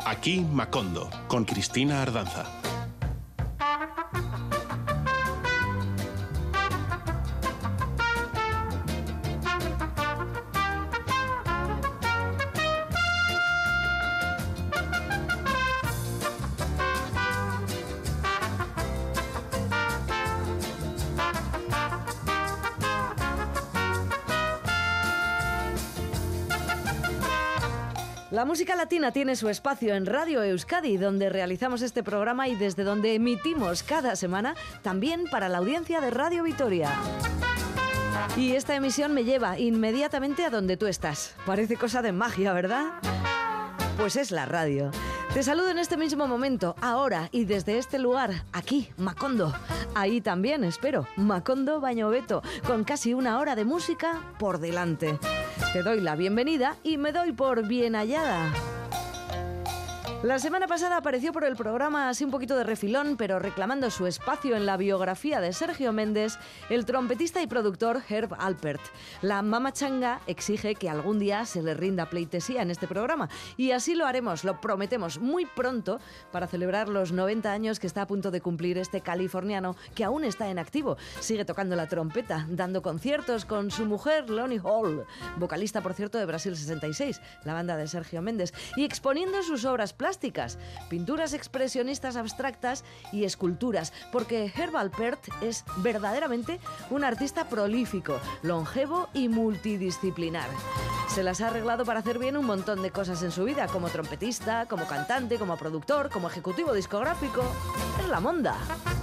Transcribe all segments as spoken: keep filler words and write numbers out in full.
Aquí Macondo, con Cristina Ardanza. La música latina tiene su espacio en Radio Euskadi, donde realizamos este programa y desde donde emitimos cada semana, también para la audiencia de Radio Vitoria. Y esta emisión me lleva inmediatamente a donde tú estás. Parece cosa de magia, ¿verdad? Pues es la radio. Te saludo en este mismo momento, ahora y desde este lugar, aquí, Macondo. Ahí también, espero, Macondo Bañoveto, con casi una hora de música por delante. Te doy la bienvenida y me doy por bien hallada. La semana pasada apareció por el programa así un poquito de refilón, pero reclamando su espacio en la biografía de Sergio Méndez, el trompetista y productor Herb Alpert. La Mama Changa exige que algún día se le rinda pleitesía en este programa, y así lo haremos, lo prometemos muy pronto, para celebrar los noventa años que está a punto de cumplir este californiano que aún está en activo. Sigue tocando la trompeta, dando conciertos con su mujer Lonnie Hall, vocalista por cierto de Brasil sesenta y seis, la banda de Sergio Méndez, y exponiendo sus obras plásticas, pinturas expresionistas abstractas y esculturas, porque Herb Alpert es verdaderamente un artista prolífico, longevo y multidisciplinar. Se las ha arreglado para hacer bien un montón de cosas en su vida, como trompetista, como cantante, como productor, como ejecutivo discográfico. Es la monda.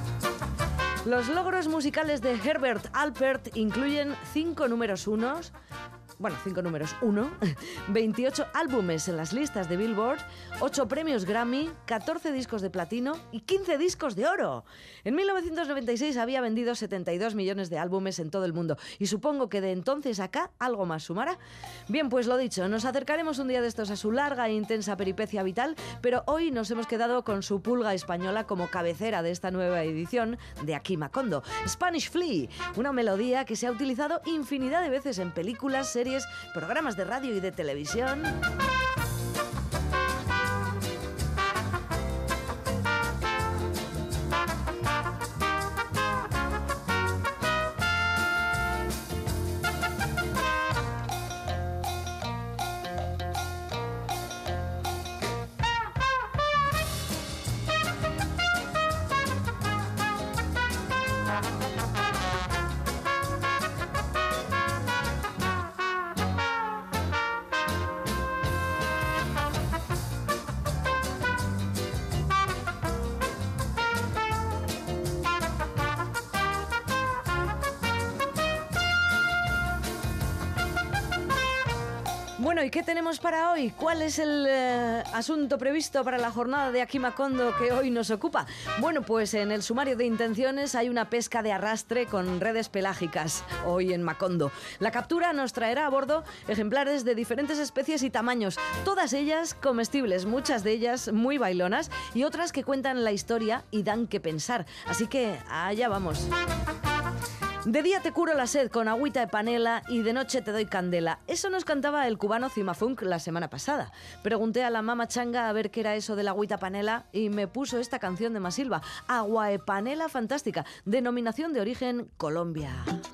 Los logros musicales de Herbert Alpert incluyen cinco números unos, bueno, cinco números uno, veintiocho álbumes en las listas de Billboard, ocho premios Grammy, catorce discos de platino y quince discos de oro. En mil novecientos noventa y seis había vendido setenta y dos millones de álbumes en todo el mundo y supongo que de entonces acá algo más sumará. Bien, pues lo dicho, nos acercaremos un día de estos a su larga e intensa peripecia vital, pero hoy nos hemos quedado con su pulga española como cabecera de esta nueva edición de Aquí Macondo, Spanish Flea, una melodía que se ha utilizado infinidad de veces en películas, series, programas de radio y de televisión. Bueno, ¿y qué tenemos para hoy? ¿Cuál es el eh, asunto previsto para la jornada de Aquí Macondo que hoy nos ocupa? Bueno, pues en el sumario de intenciones hay una pesca de arrastre con redes pelágicas hoy en Macondo. La captura nos traerá a bordo ejemplares de diferentes especies y tamaños, todas ellas comestibles, muchas de ellas muy bailonas y otras que cuentan la historia y dan que pensar. Así que allá vamos. De día te curo la sed con agüita de panela y de noche te doy candela. Eso nos cantaba el cubano Cimafunk la semana pasada. Pregunté a la Mama Changa a ver qué era eso de la agüita panela y me puso esta canción de Masilva, Agua de Panela Fantástica, denominación de origen Colombia.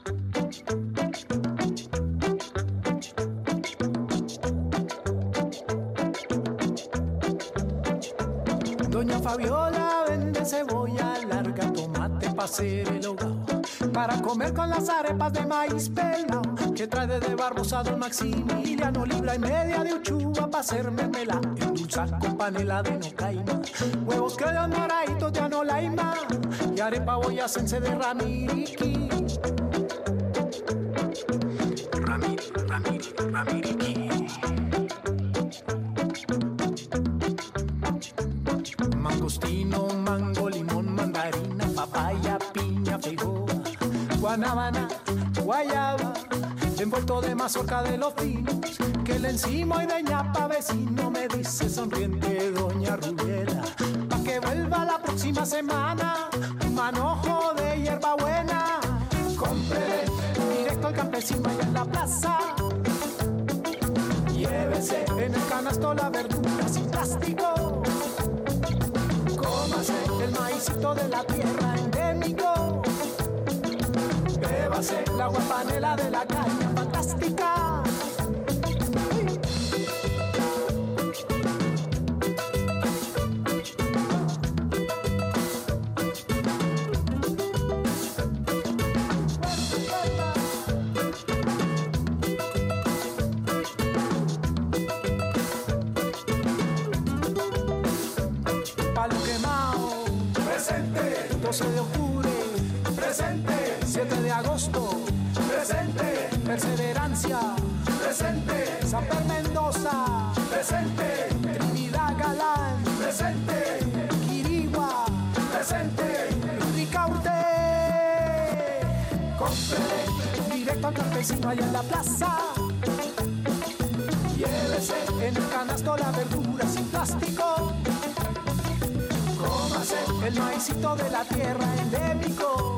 Doña Fabiola vende cebolla larga, tomate pa' hacer el hogao, para comer con las arepas de maíz pelao, que trae desde Barbosa don Maximiliano, libra y media de uchuva pa' hacer mermelada, endulzar con panela de nocaima, huevos criollos moraditos de anolaima, y arepa boyacense de ramiriqui. Ramir, ramir, ramiriqui. Mangostino, mango, limón, mandarina, papaya, piña, feijoa, guanábana, guayaba, envuelto de mazorca de los finos, que le encima y de ñapa vecino, me dice sonriente doña Rubiera, pa' que vuelva la próxima semana, un manojo de hierbabuena, compre directo al campesino allá en la plaza, llévese en el canastito canasto la verdura sin plástico. Cómase el maízito de la tierra endémico. Bébase la agua panela de la caña fantástica. Palo quemado, presente. doce de octubre, presente. siete de agosto, presente. Perseverancia, presente. San Pedro Mendoza, presente. Trinidad Galán, presente. Quirigua, presente. Ricaurte, cómprele directo al campesino allá en la plaza. Llévese en el canasto la verdura sin plástico. Cómase el maízito de la tierra endémico.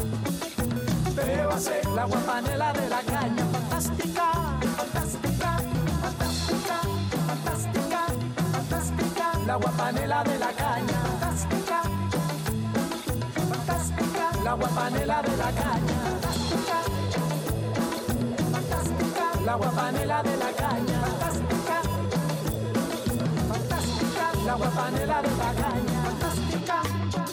Bébase la agua panela de la caña fantástica. Fantástica, fantástica, fantástica, fantástica. La agua panela de la caña fantástica. Fantástica, la agua panela de la caña fantástica. Fantástica, la agua panela de la caña fantástica. Fantástica, la agua panela de la caña fantástica.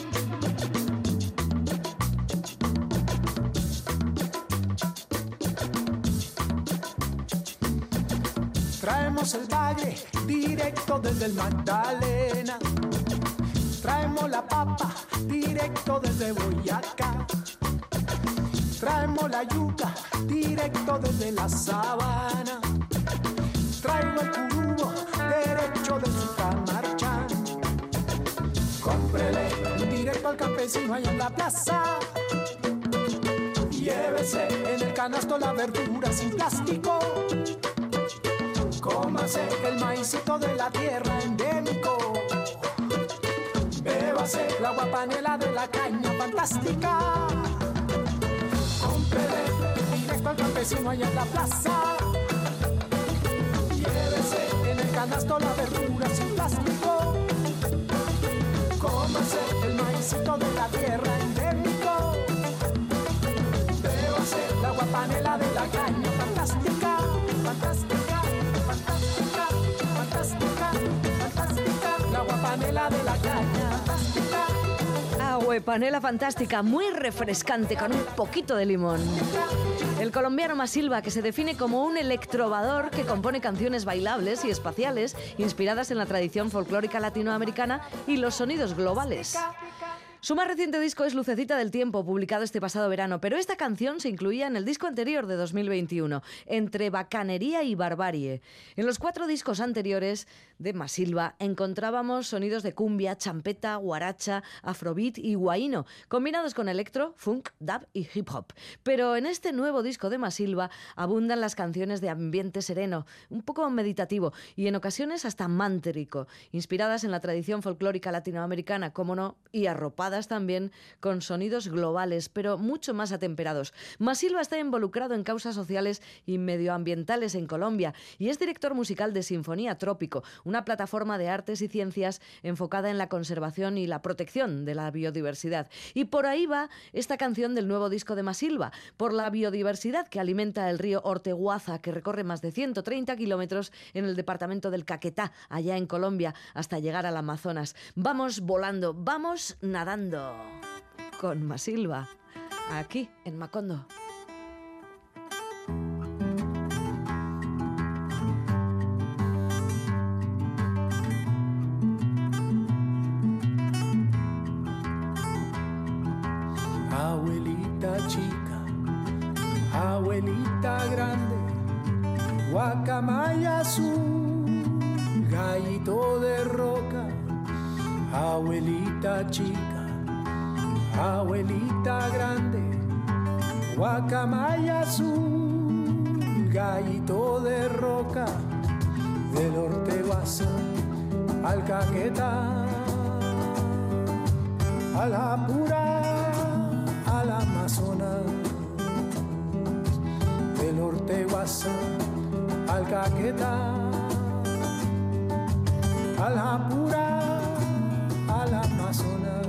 Traemos el bagre directo desde el Magdalena. Traemos la papa directo desde Boyacá. Traemos la yuca directo desde la sabana. Traigo el curubo derecho de Sucamarchán. Cómprele directo al campesino allá en la plaza. Llévese en el canasto la verdura sin plástico. Cómase el maízito de la tierra endémico. Bébase la agua panela de la caña fantástica. Cómprele directo al campesino allá en la plaza. Llévese en el canasto la verdura sin plástico. Cómase el maízito de la tierra endémico. Bébase la agua panela de la caña fantástica. Fantástica, fantástica, fantástica, fantástica. La agua panela de la caña fantástica. Agua panela fantástica, muy refrescante con un poquito de limón. El colombiano Masilva, que se define como un electrovador que compone canciones bailables y espaciales inspiradas en la tradición folclórica latinoamericana y los sonidos globales. Su más reciente disco es Lucecita del Tiempo, publicado este pasado verano, pero esta canción se incluía en el disco anterior de dos mil veintiuno, Entre Bacanería y Barbarie. En los cuatro discos anteriores de Masilva encontrábamos sonidos de cumbia, champeta, guaracha, afrobeat y guaíno, combinados con electro, funk, dub y hip hop. Pero en este nuevo disco de Masilva abundan las canciones de ambiente sereno, un poco meditativo y en ocasiones hasta mántrico, inspiradas en la tradición folclórica latinoamericana, como no, y arropadas también con sonidos globales, pero mucho más atemperados. Masilva está involucrado en causas sociales y medioambientales en Colombia y es director musical de Sinfonía Trópico, una plataforma de artes y ciencias enfocada en la conservación y la protección de la biodiversidad. Y por ahí va esta canción del nuevo disco de Masilva, por la biodiversidad que alimenta el río Orteguaza, que recorre más de ciento treinta kilómetros en el departamento del Caquetá, allá en Colombia, hasta llegar al Amazonas. Vamos volando, vamos nadando con Masilva, aquí en Macondo. Abuelita chica, abuelita grande, guacamaya azul, gallito de roca. Abuelita chica, abuelita grande, guacamaya azul, gallito de roca, del Orteguaza al Caquetá, a la pura, al Amazonas, del Orteguaza al Caquetá, al Japurá, al Amazonas.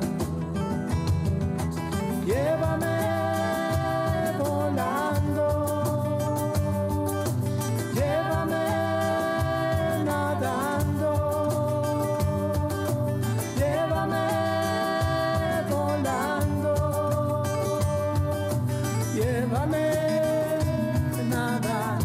Llévame volando, llévame nadando, llévame volando, llévame nadando.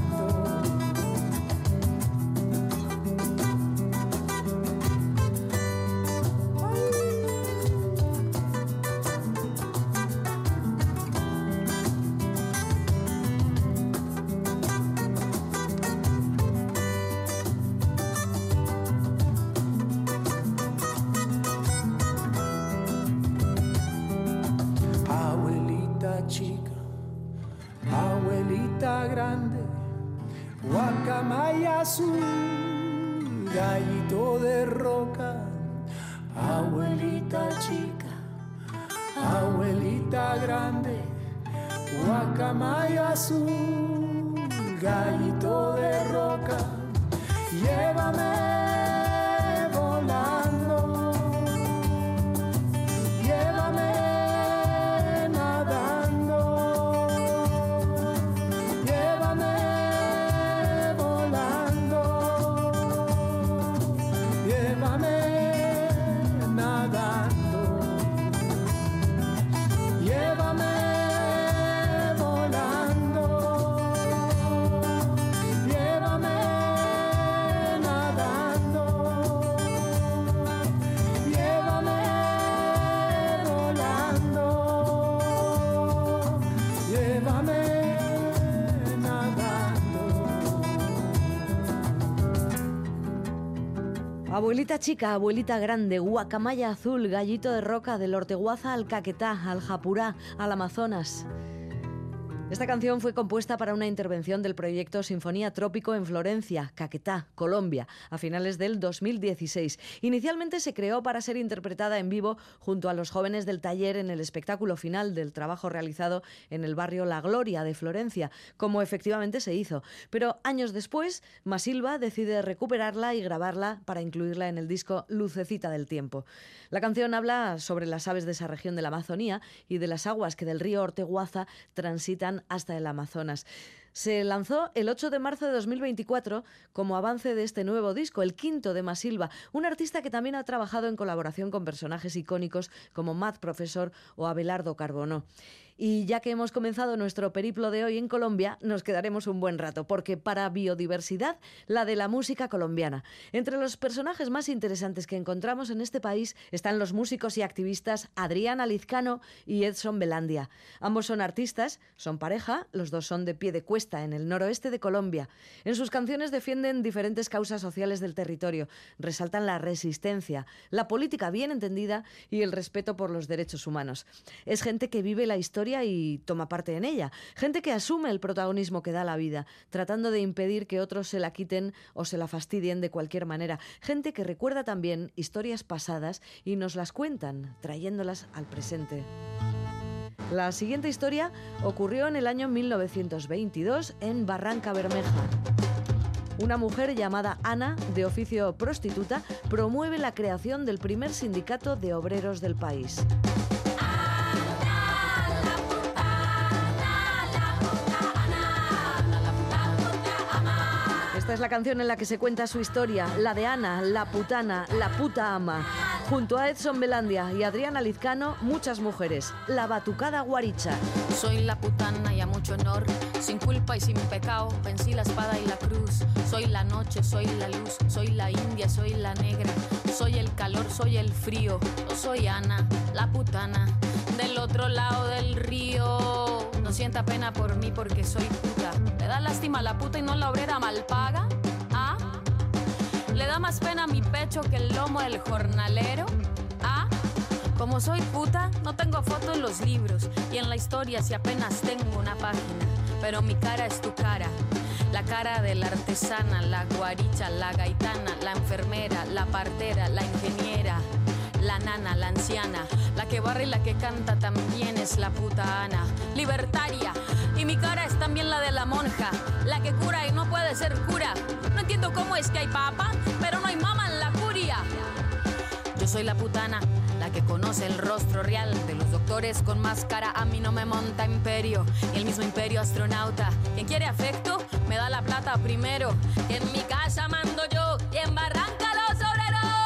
Grande, guacamaya azul, gallito de roca, abuelita chica, abuelita grande, guacamaya azul, gallito de roca, llévame volando, llévame nadando, llévame volando, llévame nadando, llévame volando, llévame nadando, llévame volando, llévame nadando. Abuelita chica, abuelita grande, guacamaya azul, gallito de roca, del Orteguaza al Caquetá, al Japurá, al Amazonas. Esta canción fue compuesta para una intervención del proyecto Sinfonía Trópico en Florencia, Caquetá, Colombia, a finales del dos mil dieciséis. Inicialmente se creó para ser interpretada en vivo junto a los jóvenes del taller en el espectáculo final del trabajo realizado en el barrio La Gloria de Florencia, como efectivamente se hizo. Pero años después, Masilva decide recuperarla y grabarla para incluirla en el disco Lucecita del Tiempo. La canción habla sobre las aves de esa región de la Amazonía y de las aguas que del río Orteguaza transitan hasta el Amazonas. Se lanzó el ocho de marzo de dos mil veinticuatro como avance de este nuevo disco, el quinto de Masilva, un artista que también ha trabajado en colaboración con personajes icónicos como Matt Professor o Abelardo Carbonó. Y ya que hemos comenzado nuestro periplo de hoy en Colombia, nos quedaremos un buen rato, porque para biodiversidad, la de la música colombiana. Entre los personajes más interesantes que encontramos en este país están los músicos y activistas Adriana Lizcano y Edson Belandia. Ambos son artistas, son pareja, los dos son de Piedecuesta, en el noroeste de Colombia. En sus canciones defienden diferentes causas sociales del territorio, resaltan la resistencia, la política bien entendida y el respeto por los derechos humanos. Es gente que vive la historia y toma parte en ella. Gente que asume el protagonismo que da la vida, tratando de impedir que otros se la quiten o se la fastidien de cualquier manera. Gente que recuerda también historias pasadas y nos las cuentan, trayéndolas al presente. La siguiente historia ocurrió en el año mil novecientos veintidós en Barranca Bermeja. Una mujer llamada Ana, de oficio prostituta, promueve la creación del primer sindicato de obreros del país. Esta es la canción en la que se cuenta su historia, la de Ana, la putana, la puta ama. Junto a Edson Belandia y Adriana Lizcano, muchas mujeres. La batucada guaricha. Soy la putana y a mucho honor, sin culpa y sin pecado, vencí la espada y la cruz. Soy la noche, soy la luz, soy la india, soy la negra. Soy el calor, soy el frío. Yo soy Ana, la putana, del otro lado del río. No sienta pena por mí porque soy puta. ¿Le da lástima a la puta y no la obrera mal paga? ¿Ah? ¿Le da más pena a mi pecho que el lomo del jornalero? ¿Ah? Como soy puta, no tengo foto en los libros y en la historia si apenas tengo una página. Pero mi cara es tu cara, la cara de la artesana, la guaricha, la gaitana, la enfermera, la partera, la ingeniera, la nana, la anciana, la que barre y la que canta también es la puta Ana, libertaria. Y mi cara es también la de la monja, la que cura y no puede ser cura. No entiendo cómo es que hay papa, pero no hay mama en la curia. Yo soy la putana, la que conoce el rostro real de los doctores con máscara. A mí no me monta imperio, y el mismo imperio astronauta. Quien quiere afecto, me da la plata primero. Que en mi casa mando yo y en Barranca los obreros.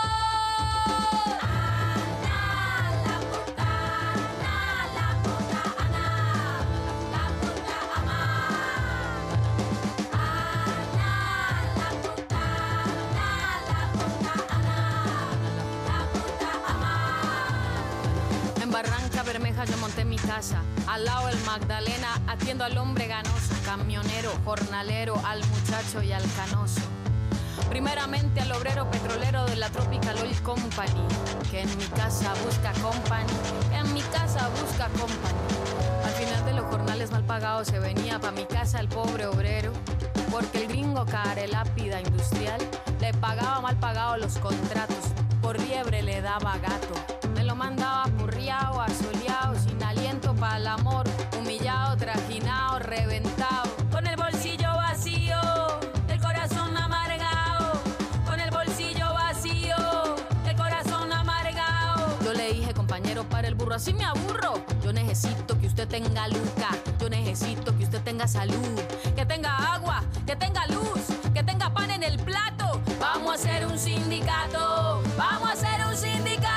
Barranca Bermeja yo monté mi casa, al lado del Magdalena, atiendo al hombre ganoso, camionero, jornalero, al muchacho y al canoso. Primeramente al obrero petrolero de la Tropical Oil Company, que en mi casa busca company, en mi casa busca company. Al final de los jornales mal pagados se venía pa' mi casa el pobre obrero, porque el gringo carelápida industrial le pagaba mal pagados los contratos, por liebre le daba gato. Me lo mandaba apurriado, asoleado, sin aliento para el amor, humillado, trajinado, reventado, con el bolsillo vacío, el corazón amargado, con el bolsillo vacío, el corazón amargado. Yo le dije, compañero, para el burro, así me aburro. Yo necesito que usted tenga luca, yo necesito que usted tenga salud, que tenga agua, que tenga luz, que tenga pan en el plato. Vamos a hacer un sindicato, vamos a hacer un sindicato.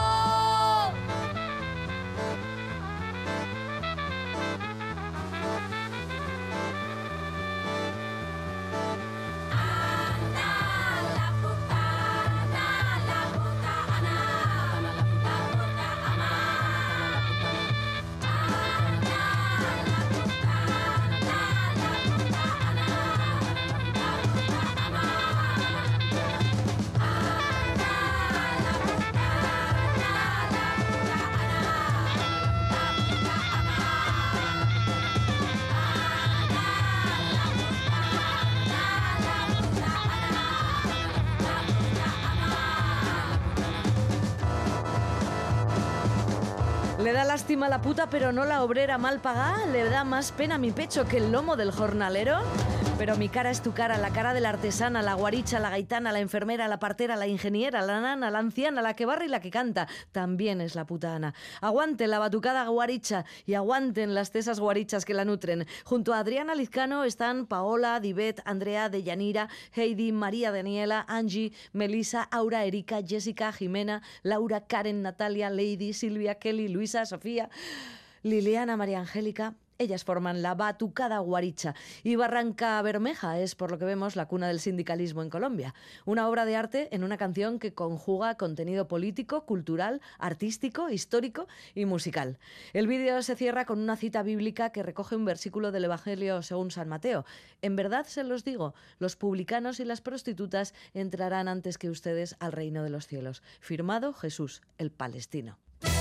Le da lástima la puta, pero no la obrera mal pagada. Le da más pena mi pecho que el lomo del jornalero. Pero mi cara es tu cara, la cara de la artesana, la guaricha, la gaitana, la enfermera, la partera, la ingeniera, la nana, la anciana, la que barre y la que canta. También es la puta Ana. Aguante la batucada guaricha y aguanten las tesas guarichas que la nutren. Junto a Adriana Lizcano están Paola, Divet, Andrea, Deyanira, Heidi, María Daniela, Angie, Melissa, Aura, Erika, Jessica, Jimena, Laura, Karen, Natalia, Lady, Silvia, Kelly, Luisa, Sofía, Liliana, María Angélica. Ellas forman la Batucada Guaricha. Y Barranca Bermeja es, por lo que vemos, la cuna del sindicalismo en Colombia. Una obra de arte en una canción que conjuga contenido político, cultural, artístico, histórico y musical. El vídeo se cierra con una cita bíblica que recoge un versículo del Evangelio según San Mateo. En verdad se los digo, los publicanos y las prostitutas entrarán antes que ustedes al reino de los cielos. Firmado Jesús, el palestino.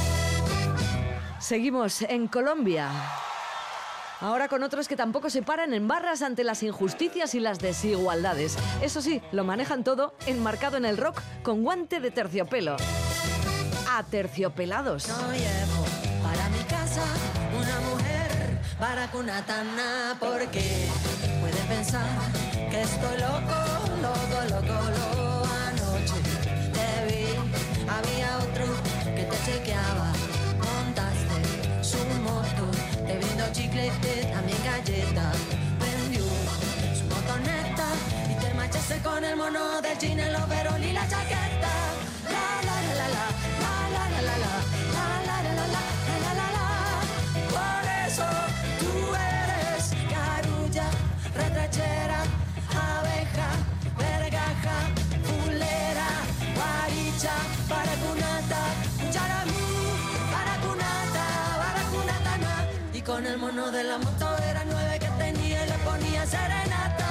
Seguimos en Colombia. Ahora con otros que tampoco se paran en barras ante las injusticias y las desigualdades. Eso sí, lo manejan todo enmarcado en el rock con guante de terciopelo. Aterciopelados. No llevo para mi casa una mujer baracunatana porque puede pensar que estoy loco, loco, loco, loco. Anoche te vi, había otro que te chequeaba, montaste su moto. Te brindo chicle, también galletas. Prendió su motoneta y te marchaste con el mono del jean, el overol y la chaqueta. La la la la la, la la la la la, la la la la la, la la la. Por eso tú eres carulla, retrachera, abeja, vergaja, fulera, guaricha, baracunata, charamú, baracunata, baracunatana. Y con el mono de la moto era nueve que tenía y le ponía serenata.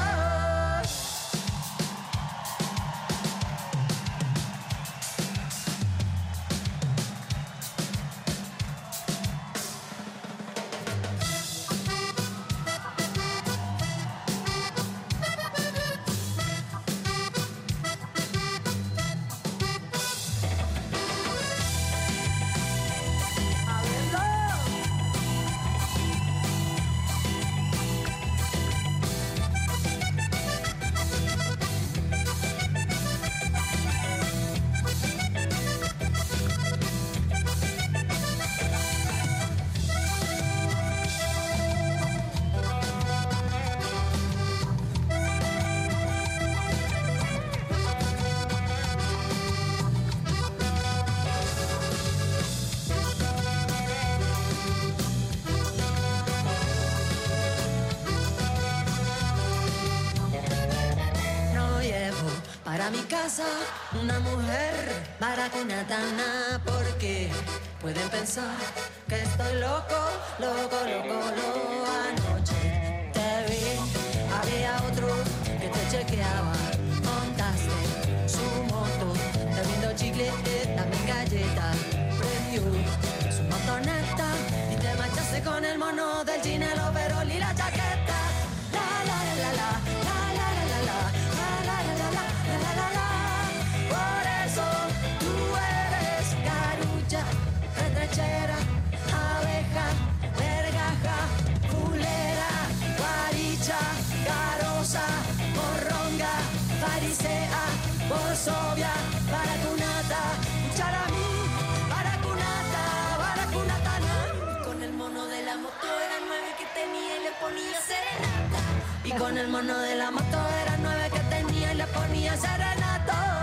casa una mujer baracunatana, porque pueden pensar que estoy loco, loco, loco, loco. Anoche te vi, había otro que te chequeaba, montaste su moto, te viendo chicle, también galleta, prendió su motoneta y te marchaste con el mono del jean, el overol y la chaqueta. La la la la la la la la la la la la la la la. Por eso tú eres carucha, retrechera, abeja, vergaja, fulera, guaricha, carosa, morronga, farisea, borsovia, baracunata, charamí, baracunata, baracunatana. Con el mono de la moto era nueve que tenía y le ponía serenata. Y con el mono de la moto era nueve que tenía y le ponía serenata.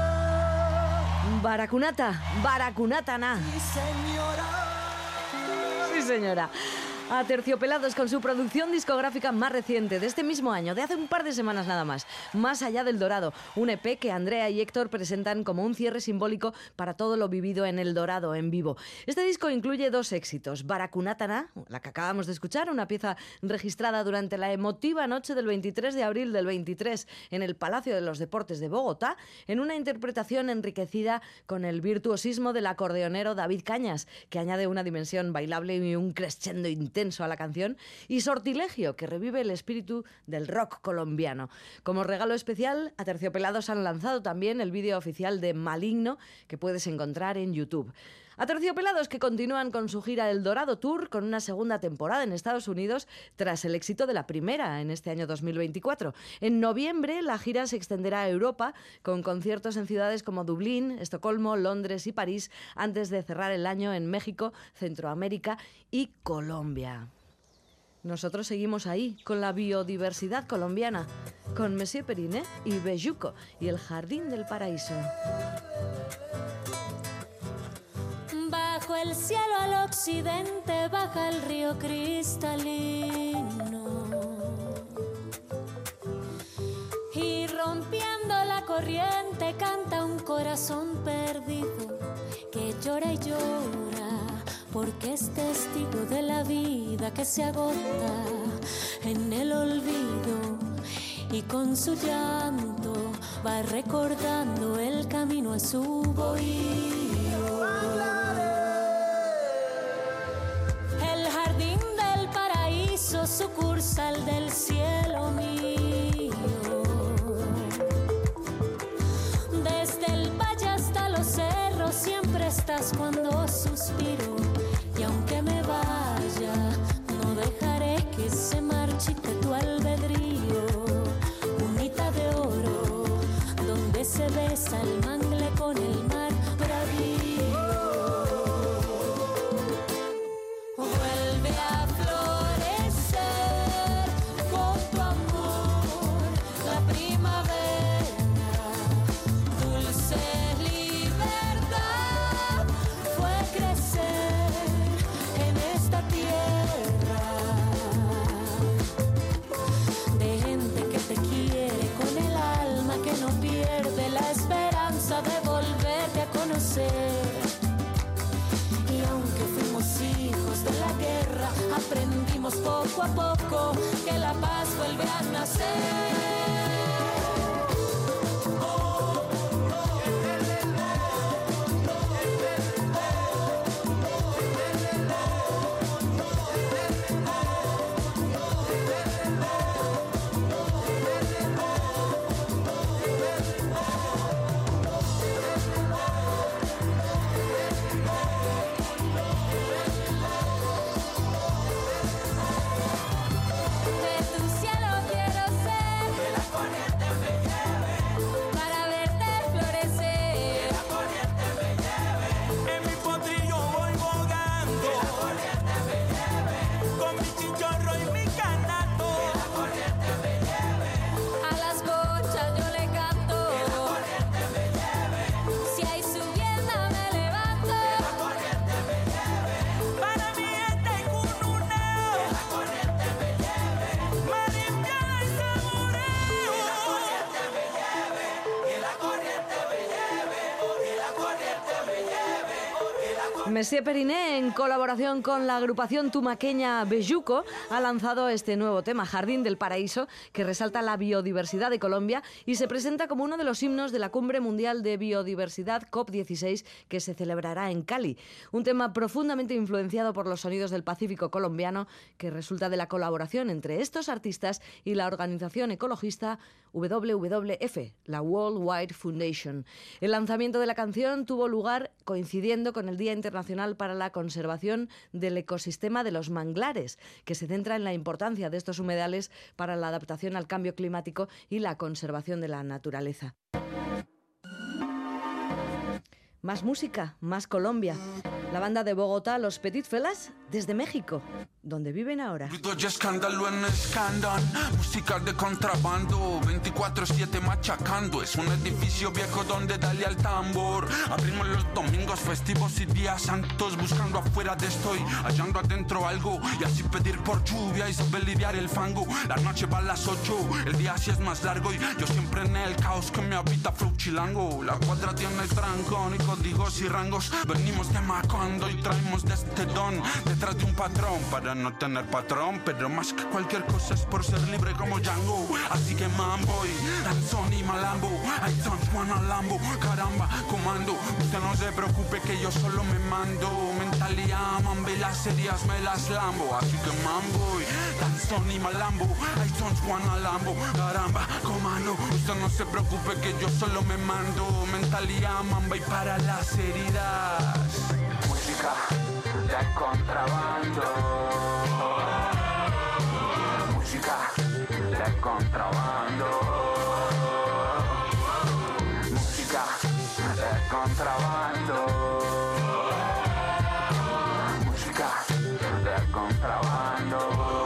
Baracunata, baracunatana. Sí, señora. Sí, señora. Aterciopelados con su producción discográfica más reciente, de este mismo año, de hace un par de semanas nada más, Más allá del Dorado, un E P que Andrea y Héctor presentan como un cierre simbólico para todo lo vivido en El Dorado en vivo. Este disco incluye dos éxitos, Baracunatana, la que acabamos de escuchar, una pieza registrada durante la emotiva noche del veintitrés de abril del veintitrés en el Palacio de los Deportes de Bogotá, en una interpretación enriquecida con el virtuosismo del acordeonero David Cañas, que añade una dimensión bailable y un crescendo intenso a la canción, y Sortilegio, que revive el espíritu del rock colombiano. Como regalo especial, Aterciopelados han lanzado también el vídeo oficial de Maligno, que puedes encontrar en YouTube. Aterciopelados que continúan con su gira El Dorado Tour, con una segunda temporada en Estados Unidos tras el éxito de la primera en este año dos mil veinticuatro. En noviembre la gira se extenderá a Europa con conciertos en ciudades como Dublín, Estocolmo, Londres y París, antes de cerrar el año en México, Centroamérica y Colombia. Nosotros seguimos ahí, con la biodiversidad colombiana, con Monsieur Periné y Belluco y el Jardín del Paraíso. Bajo el cielo al occidente baja el río cristalino, y rompiendo la corriente canta un corazón perdido que llora y llora porque es testigo de la vida que se agota en el olvido, y con su llanto va recordando el camino a su bohío. El jardín del paraíso, sucursal del cielo mío. Desde el valle hasta los cerros siempre estás cuando suspiro, y aunque me vaya no dejaré que se marchite tu albedrío. Unita de oro donde se besa el mangle con el mar bravío. Vuelve a florecer con tu amor la primavera, dulce libertad fue crecer en esta tierra, de gente que te quiere con el alma, que no pierde la esperanza de volverte a conocer. Y aunque fuimos hijos de la guerra, aprendimos poco a poco que la paz vuelve a nacer. De tu cielo quiero ser Monsieur Periné, en colaboración con la agrupación tumaqueña Belluco, ha lanzado este nuevo tema, Jardín del Paraíso, que resalta la biodiversidad de Colombia y se presenta como uno de los himnos de la Cumbre Mundial de Biodiversidad COP dieciséis, que se celebrará en Cali. Un tema profundamente influenciado por los sonidos del Pacífico colombiano, que resulta de la colaboración entre estos artistas y la organización ecologista W W F, la World Wide Foundation. El lanzamiento de la canción tuvo lugar coincidiendo con el Día Internacional para la Conservación del Ecosistema de los Manglares, que se centra en la importancia de estos humedales para la adaptación al cambio climático y la conservación de la naturaleza. Más música, más Colombia. La banda de Bogotá, Los Petit Felas, desde México, donde viven ahora. Ruido y escándalo en escándalo, música de contrabando, veinticuatro siete machacando. Es un edificio viejo donde dale al tambor. Abrimos los domingos festivos y días santos, buscando afuera de esto y hallando adentro algo. Y así pedir por lluvia y saber lidiar el fango. La noche va a las ocho, el día así es más largo y yo siempre en el caos que me habita flow chilango. La cuadra tiene trancón y códigos y rangos. Venimos de Macondo y traemos de este don, detrás de un patrón para no tener patrón, pero más que cualquier cosa es por ser libre como Django. Así que mambo y danzón y malambo, I don't wanna lambo, caramba, comando. Usted no se preocupe que yo solo me mando, mentalidad, mambe, las heridas me las lambo. Así que mambo y danzón y malambo, I don't wanna lambo, caramba, comando. Usted no se preocupe que yo solo me mando, mentalidad, mamba y para las heridas. Música de contrabando, música de contrabando, música de contrabando, música de contrabando.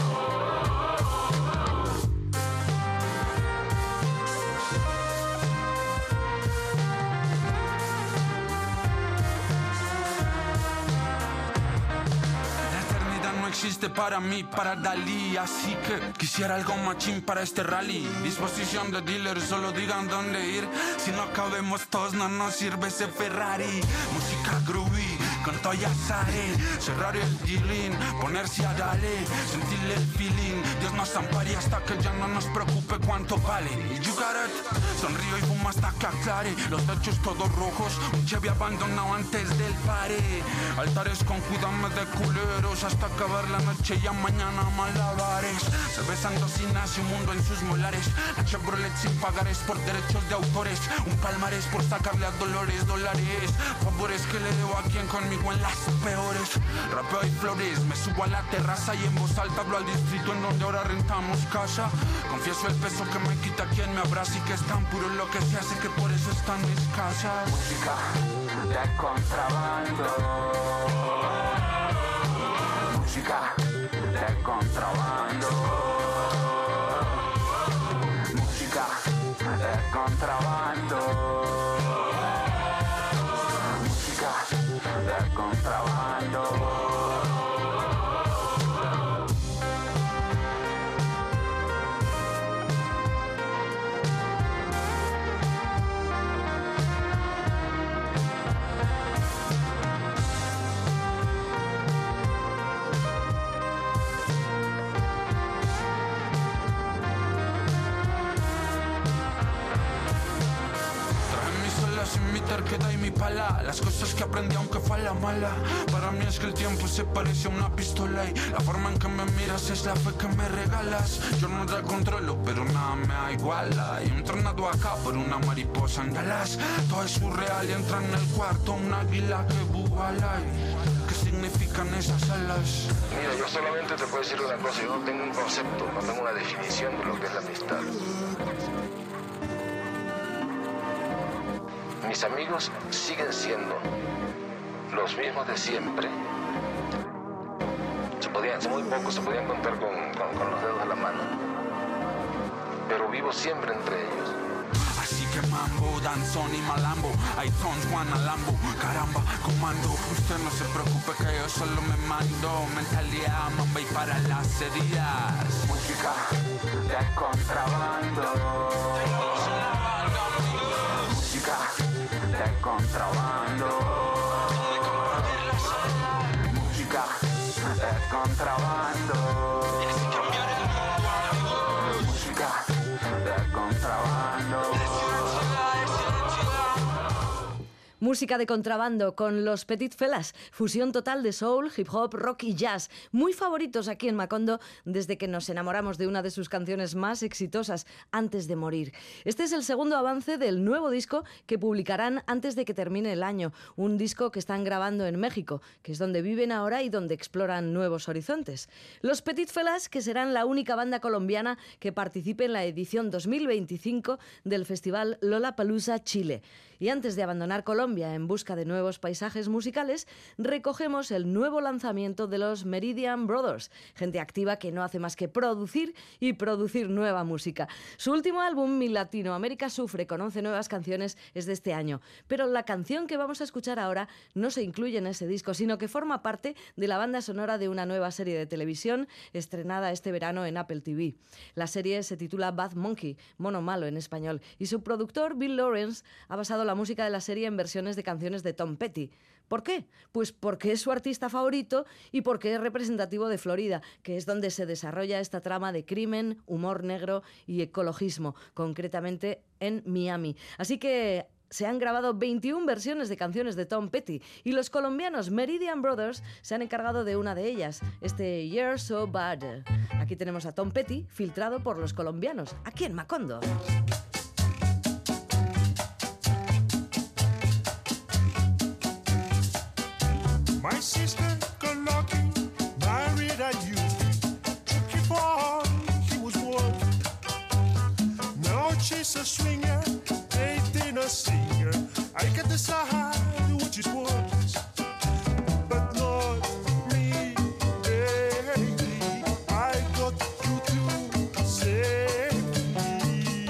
Existe para mí, para Dalí, así que quisiera algo machín para este rally. Disposición de dealers, solo digan dónde ir. Si no cabemos todos, no nos sirve ese Ferrari. Música groovy, con Toya Sare, cerrar el dealing, ponerse a darle, sentirle el feeling. Dios nos ampare hasta que ya no nos preocupe cuánto vale. You got it, sonrío y fumo hasta que aclare. Los techos todos rojos, un Chevy abandonado antes del pare. Altares con cuidado de culeros hasta acabar la noche y a mañana malabares. Se besan dos y nace un mundo en sus molares. La Chevrolet sin pagares por derechos de autores. Un palmarés por sacarle a Dolores dólares. Favores que le debo a quien conmigo en las peores. Rapeo y flores, me subo a la terraza y en voz alta hablo al distrito en donde ahora rentamos casa. Confieso el peso que me quita quien me abraza y que es tan puro lo que se hace que por eso es tan escasa. Música de contrabando, música de contrabando, música de contrabando, música de contrabando. Sin mi terquedad y mi pala, las cosas que aprendí aunque fue a la mala. Para mí es que el tiempo se parece a una pistola y la forma en que me miras es la fe que me regalas. Yo no te controlo, pero nada me iguala. Y un tornado acá por una mariposa en Dallas. Todo es surreal y entra en el cuarto un águila que bubala. ¿Qué significan esas alas? Mira, yo solamente te puedo decir una cosa. Yo no tengo un concepto, no tengo una definición de lo que es la amistad. Mis amigos siguen siendo los mismos de siempre. Se podían, son muy pocos, se podían contar con, con, con los dedos de la mano. Pero vivo siempre entre ellos. Así que mambo, danzón y malambo, I don't wanna lambo, caramba, comando. Usted no se preocupe que yo solo me mando, mentalidad, mamba y para las heridas. Música de contrabando, música de contrabando, música de contrabando. Música de contrabando. Música de contrabando con los Petit Felas, fusión total de soul, hip hop, rock y jazz, muy favoritos aquí en Macondo desde que nos enamoramos de una de sus canciones más exitosas, Antes de morir. Este es el segundo avance del nuevo disco que publicarán antes de que termine el año, un disco que están grabando en México, que es donde viven ahora y donde exploran nuevos horizontes. Los Petit Felas, que serán la única banda colombiana que participe en la edición dos mil veinticinco del Festival Lollapalooza Chile. Y antes de abandonar Colombia en busca de nuevos paisajes musicales, recogemos el nuevo lanzamiento de los Meridian Brothers, gente activa que no hace más que producir y producir nueva música. Su último álbum, Mi Latinoamérica Sufre, con once nuevas canciones, es de este año, pero la canción que vamos a escuchar ahora no se incluye en ese disco, sino que forma parte de la banda sonora de una nueva serie de televisión estrenada este verano en Apple T V. La serie se titula Bad Monkey, Mono Malo en español, y su productor, Bill Lawrence, ha basado la música de la serie en versiones de canciones de Tom Petty. ¿Por qué? Pues porque es su artista favorito y porque es representativo de Florida, que es donde se desarrolla esta trama de crimen, humor negro y ecologismo, concretamente en Miami. Así que se han grabado veintiuna versiones de canciones de Tom Petty y los colombianos Meridian Brothers se han encargado de una de ellas, este You're So Bad. Aquí tenemos a Tom Petty filtrado por los colombianos, aquí en Macondo. My sister got lucky, married a youth. Took him on, he was working. Now she's a swinger, dating a singer. I can decide which is worse, but not me, baby. I got you to save me.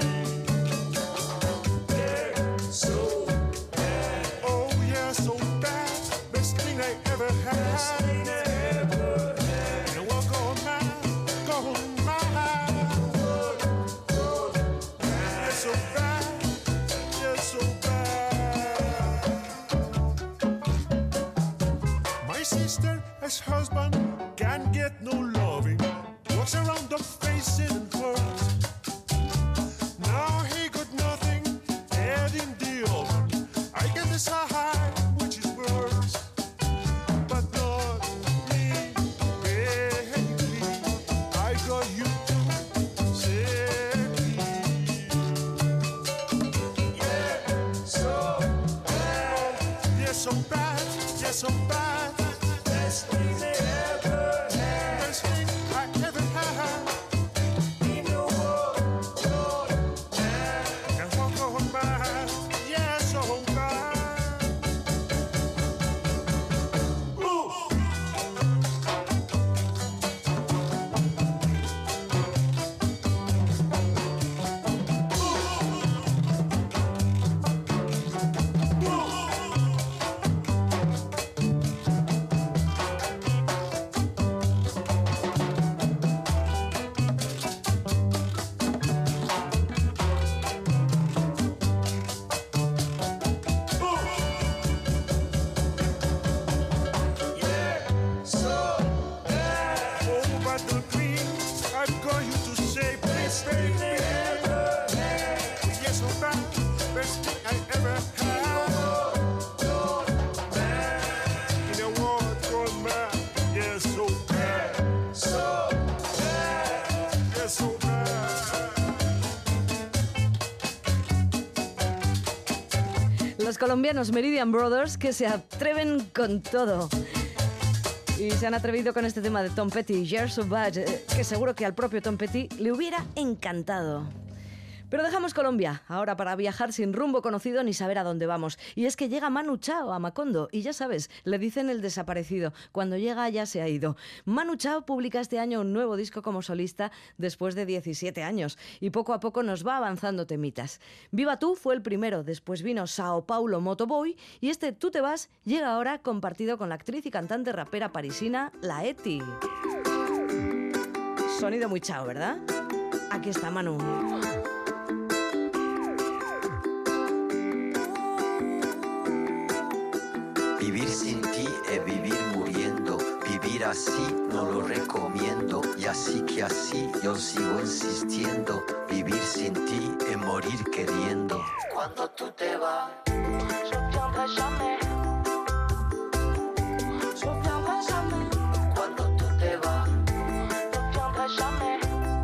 They're so bad. Oh yeah, so bad. Best thing I ever had. Best thing I ever had. And walk on my, go on my. You're so bad, you're so bad. My sister, as husband, can't get no loving. Walks around the facing and hurt. Now he got nothing, head in the oven. I can decide which is worse. So bad, yeah, so bad. Best thing I ever had. Best thing I ever had. In the world, so bad. And walk on by, yeah, so bad. Ooh. Los colombianos Meridian Brothers, que se atreven con todo. Y se han atrevido con este tema de Tom Petty, You're So Bad, que seguro que al propio Tom Petty le hubiera encantado. Pero dejamos Colombia, ahora para viajar sin rumbo conocido ni saber a dónde vamos. Y es que llega Manu Chao a Macondo, y ya sabes, le dicen el desaparecido. Cuando llega ya se ha ido. Manu Chao publica este año un nuevo disco como solista después de diecisiete años, y poco a poco nos va avanzando temitas. Viva Tú fue el primero, después vino Sao Paulo Motoboy, y este Tú te vas llega ahora compartido con la actriz y cantante rapera parisina La Eti. Sonido muy Chao, ¿verdad? Aquí está Manu. Vivir sin ti es vivir muriendo. así no lo recomiendo, y así que así yo sigo insistiendo. Vivir sin ti es morir queriendo. Cuando tú te vas, je reviendrai jamais. Je reviendrai jamais. Cuando tú te vas, je reviendrai jamais.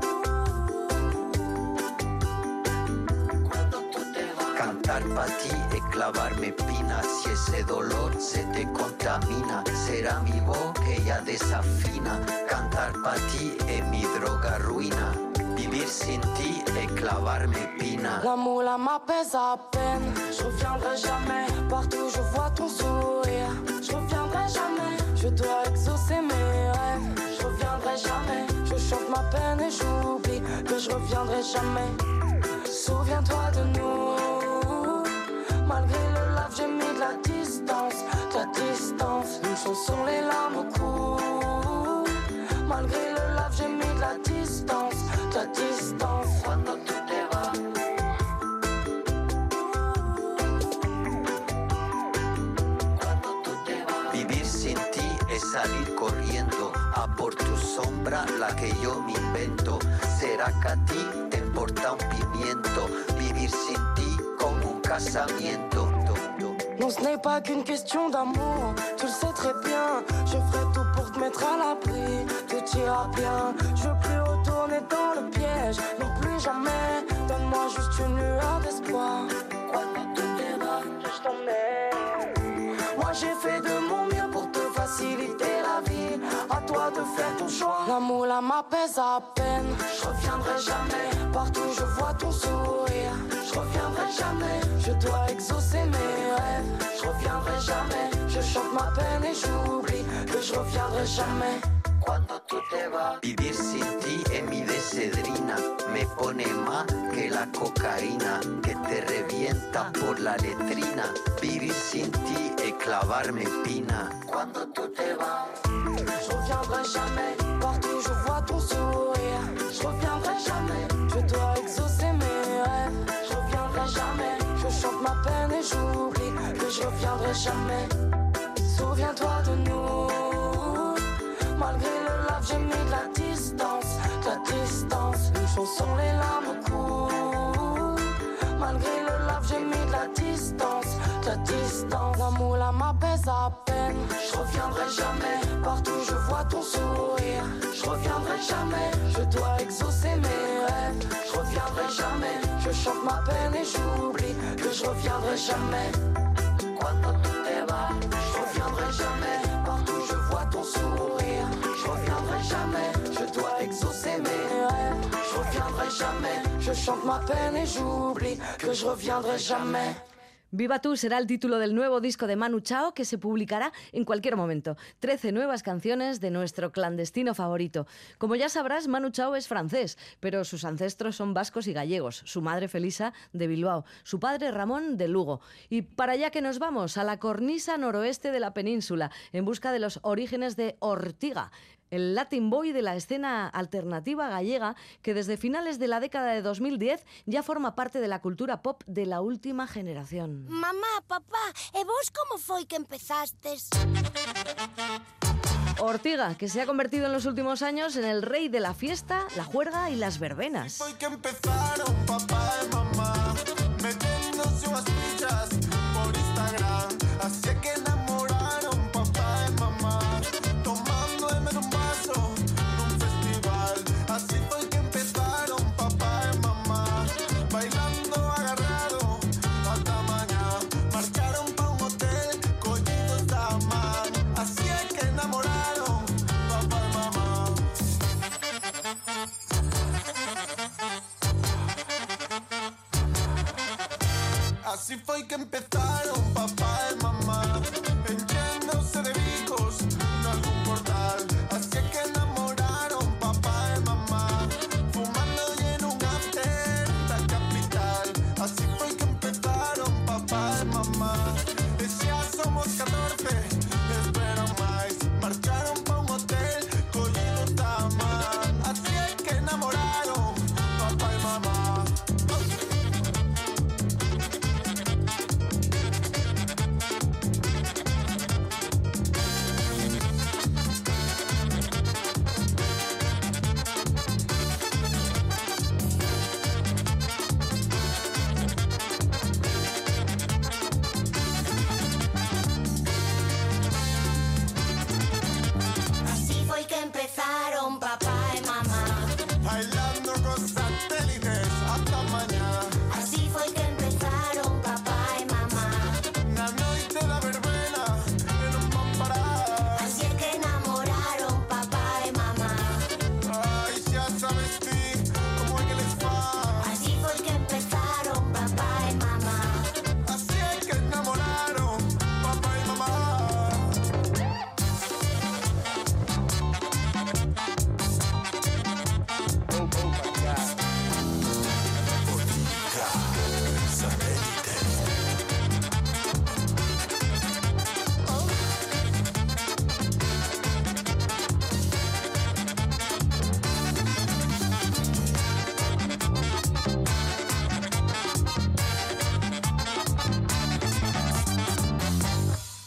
Cuando tú te vas. Cantar pa' ti es clavarme espinas. Si ese dolor se te contamina, será mi voz que ella desafina. Cantar pa' ti es mi droga ruina. Vivir sin ti es clavarme espina. L'amour là m'apaise à peine. Je reviendrai jamais. Partout je vois ton sourire. Je reviendrai jamais. Je dois exaucer mes rêves. Je reviendrai jamais. Je chante ma peine et j'oublie que je reviendrai jamais. Souviens-toi de nous. Malgré le lave, j'ai mis de la distance. De la distance. Une chanson, les larmes coulent. Malgré le lave, j'ai mis de la distance. De la distance. Cuando tú te vas, cuando tú te vas. Vivir sin ti es salir corriendo a por tu sombra, la que yo me invento. ¿Será que a ti te importa un pimiento? Vivir sin ti como un casamiento. Non, ce n'est pas qu'une question d'amour, tu le sais très bien. Je ferai tout pour te mettre à l'abri, tout ira bien. Je veux plus retourner dans le piège, non plus jamais. Donne-moi juste une lueur d'espoir. Cuando tú te vas, je t'emmène. Moi j'ai fait de mon mieux pour te faciliter la vie. À toi de faire ton choix. L'amour là m'apaise à peine. Je reviendrai jamais. Partout je vois ton sourire. Je reviendrai jamais. Je dois exaucer mes rêves. Je reviendrai jamais. Je chante ma peine et j'oublie que je reviendrai jamais. Cuando tú te vas, vivir sin ti es mi decedrina. Me pone más que la cocaína que te revienta por la letrina. Vivir sin ti es clavarme espina. Cuando tú te vas, je reviendrai jamais. Partout je vois ton sourire. Je reviendrai jamais. Je dois exaucer mes rêves. Je reviendrai jamais. Je chante ma peine et j'oublie que je reviendrai jamais. Souviens-toi de nous. Malgré le lave, j'ai mis de la distance. De la distance. Une chanson, les larmes coulent. Malgré le lave, j'ai mis de la distance. De la distance. L'amour là m'apaise à peine. Je reviendrai jamais. Partout je vois ton sourire. Je reviendrai jamais. Je dois exaucer mes rêves. Je reviendrai jamais. Je chante ma peine et j'oublie que je reviendrai jamais. cuando tú te vas, je reviendrai jamais. Partout je vois ton sourire. Je reviendrai jamais. Je dois exaucer mes rêves. Je reviendrai jamais. Je chante ma peine et j'oublie que je reviendrai jamais. Viva tú será el título del nuevo disco de Manu Chao, que se publicará en cualquier momento. Trece nuevas canciones de nuestro clandestino favorito. Como ya sabrás, Manu Chao es francés, pero sus ancestros son vascos y gallegos. Su madre Felisa de Bilbao, su padre Ramón de Lugo. Y para allá que nos vamos, a la cornisa noroeste de la península, en busca de los orígenes de Ortiga, el Latin Boy de la escena alternativa gallega, que desde finales de la década de dos mil diez ya forma parte de la cultura pop de la última generación. Mamá, papá, e vos como foi que empezastes? Ortiga, que se ha convertido en los últimos años en el rey de la fiesta, la juerga y las verbenas. Foi que empezaron papá y mamá metiéndose unas fichas por Instagram, así que enamoraron papá y mamá tomando en un vaso en un festival. Así fue que empezaron papá y mamá bailando agarrado hasta mañana. Marcharon pa' un hotel cogidos de la mano. Así es que enamoraron papá y mamá. Así fue que empezaron papá y mamá enchándose de bicos en algún portal. Así es que enamoraron papá y mamá fumando y en un after la capital. Así fue que empezaron papá y mamá. Decía somos catorce, esperan más. Marcharon pa' un hotel cogidos de man. Así es que enamoraron papá y mamá.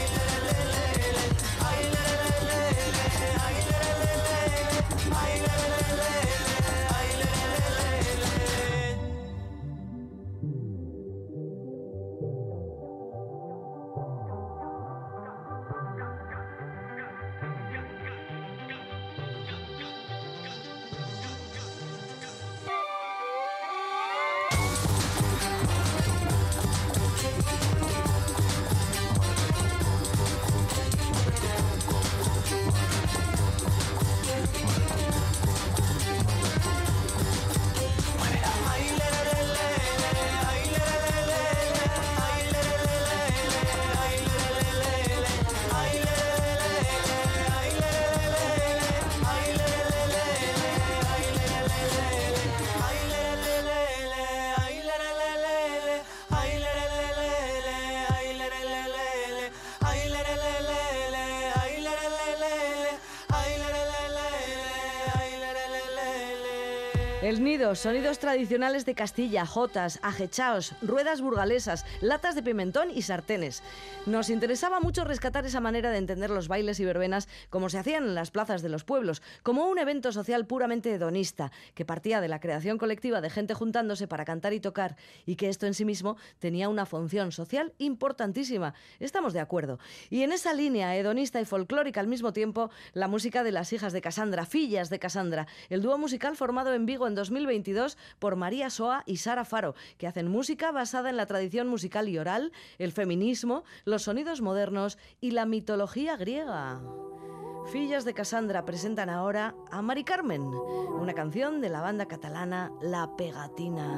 El nido, sonidos tradicionales de Castilla, jotas, ajechaos, ruedas burgalesas, latas de pimentón y sartenes. Nos interesaba mucho rescatar esa manera de entender los bailes y verbenas como se hacían en las plazas de los pueblos, como un evento social puramente hedonista, que partía de la creación colectiva de gente juntándose para cantar y tocar, y que esto en sí mismo tenía una función social importantísima. Estamos de acuerdo. Y en esa línea hedonista y folclórica al mismo tiempo, la música de las hijas de Casandra, Fillas de Casandra, el dúo musical formado en Vigo en dos mil veintidós por María Soa y Sara Faro, que hacen música basada en la tradición musical y oral, el feminismo, los sonidos modernos y la mitología griega. Fillas de Casandra presentan ahora a Mari Carmen, una canción de la banda catalana La Pegatina.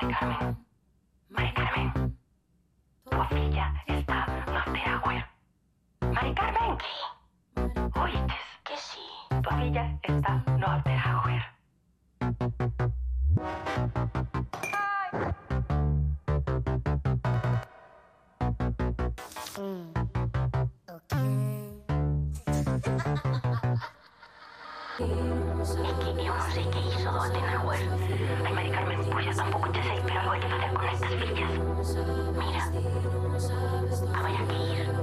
Mari Carmen, Mari Carmen, tu filla está no after hour. Mari Carmen, ¿qué? ¿Oíste? Que sí. Tu filla está no after hour. Mm. Es que yo no sé qué hizo dos Tenauer. Ay, Mari Carmen, pues yo tampoco te sé, pero algo hay que hacer con estas villas. Mira, habría que ir.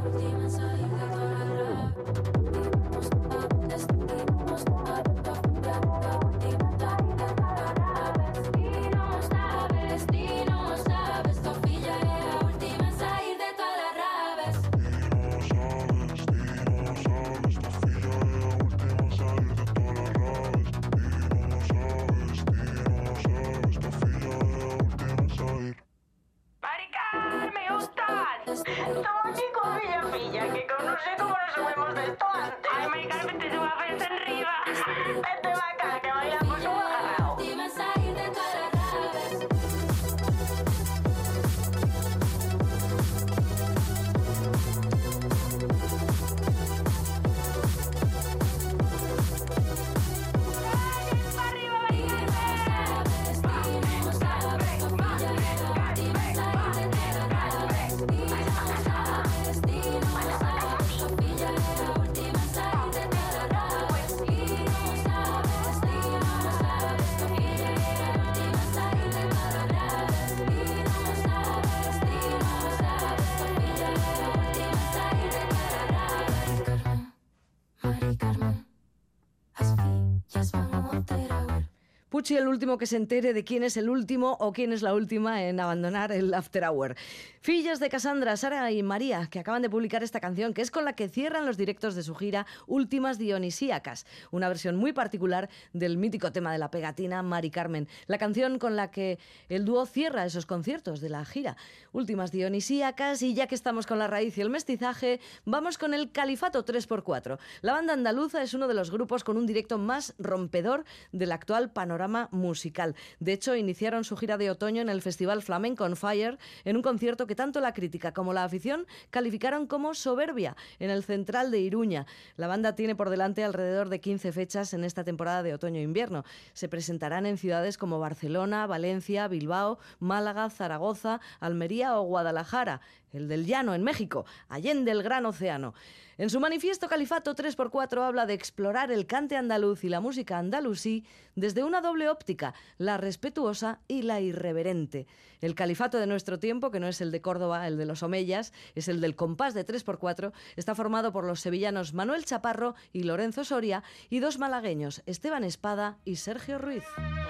Puchi, el último que se entere de quién es el último o quién es la última en abandonar el After Hour. Fillas de Cassandra, Sara y María, que acaban de publicar esta canción, que es con la que cierran los directos de su gira Últimas Dionisíacas, una versión muy particular del mítico tema de la pegatina Mari Carmen, la canción con la que el dúo cierra esos conciertos de la gira Últimas Dionisíacas. Y ya que estamos con la raíz y el mestizaje, vamos con el Califato tres por cuatro. La banda andaluza es uno de los grupos con un directo más rompedor del actual panorama musical. De hecho, iniciaron su gira de otoño en el Festival Flamenco on Fire, en un concierto que tanto la crítica como la afición calificaron como soberbia, en el Central de Iruña. La banda tiene por delante alrededor de quince fechas en esta temporada de otoño-invierno. Se presentarán en ciudades como Barcelona, Valencia, Bilbao, Málaga, Zaragoza, Almería o Guadalajara, el del Llano en México, allende el gran océano. En su manifiesto, Califato tres por cuatro habla de explorar el cante andaluz y la música andalusí desde una doble óptica, la respetuosa y la irreverente. El Califato de nuestro tiempo, que no es el de Córdoba, el de los Omeyas, es el del compás de tres por cuatro, está formado por los sevillanos Manuel Chaparro y Lorenzo Soria y dos malagueños, Esteban Espada y Sergio Ruiz.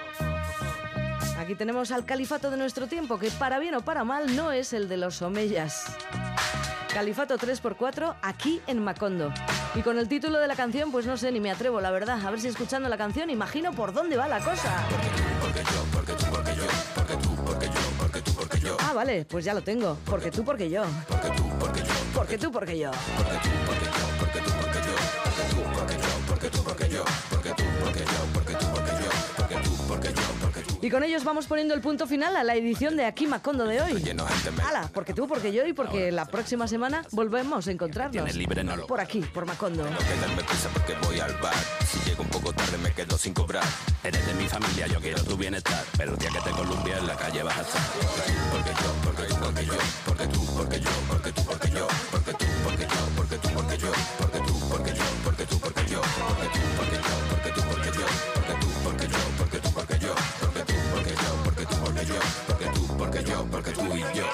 Aquí tenemos al Califato de nuestro tiempo, que para bien o para mal no es el de los Omeyas. Califato tres por cuatro, aquí en Macondo. Y con el título de la canción, pues no sé, ni me atrevo, la verdad. A ver si escuchando la canción imagino por dónde va la cosa. Porque tú, porque yo, porque tú, porque yo, porque tú, porque yo, porque tú, porque yo. Ah, vale, pues ya lo tengo. Porque tú, porque yo. Porque tú, porque yo. Porque tú, porque yo. Porque tú, porque yo, porque tú, porque yo. Porque tú, porque yo, porque tú, porque yo. Porque tú, porque yo, porque tú, porque yo. Porque tú, porque yo, porque tú. Y con ellos vamos poniendo el punto final a la edición de Aquí Macondo de hoy. ¡Hala! Porque tú, porque yo y porque la próxima semana volvemos a encontrarnos. Por aquí, por Macondo. No quedarme prisa porque voy al bar. Si llego un poco tarde me quedo sin cobrar. Eres de mi familia, yo quiero tu bienestar. Pero el día que te columbia en la calle vas a estar. Porque yo, porque tú, porque yo. Porque tú, porque yo, porque tú, porque yo. Porque tú, porque yo, porque tú, porque yo. Porque tú, porque yo, porque tú, porque yo. Porque tú, porque yo, porque tú, porque yo. Porque tú, porque yo, porque tú, porque yo. Porque tú, porque yo, porque tú, porque yo. Porque tú, porque yo, porque tú y yo.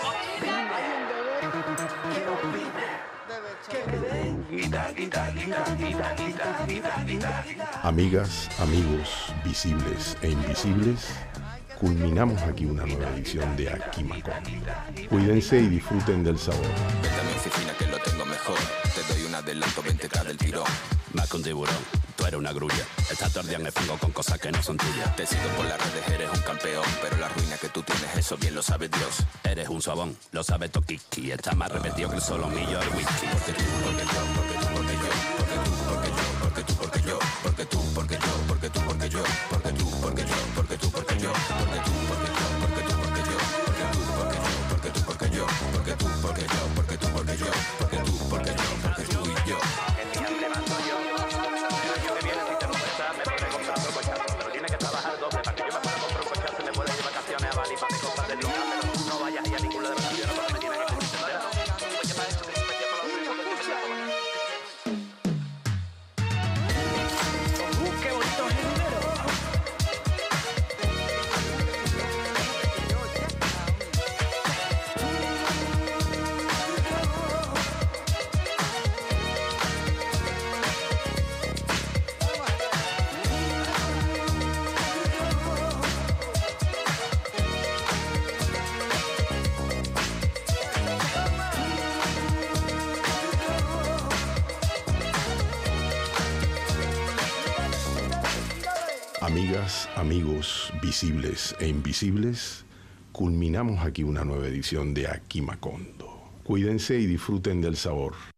Amigas, amigos, visibles e invisibles, culminamos aquí una nueva edición de Aquí Macondo. Cuídense y disfruten del sabor. Vete a mi oficina que lo tengo mejor. Te doy un adelanto, veinte K del tirón. Más que un tiburón, tú eres una grulla. Estás todo el día me pongo con cosas que no son tuyas. Te sigo por las redes, eres un campeón. Pero la ruina que tú tienes, eso bien lo sabe Dios. Eres un sobón, lo sabe Toquiqui. Está más repetido que el solomillo del whisky. Porque tú, porque yo, porque tú, porque yo. Porque tú, porque yo, porque tú, porque yo. Porque tú, porque yo, porque yo. Porque tú, porque yo, porque tú, porque yo. Porque tú, porque yo, porque tú, porque yo. Amigas, amigos, visibles e invisibles, culminamos aquí una nueva edición de Aquí Macondo. Cuídense y disfruten del sabor.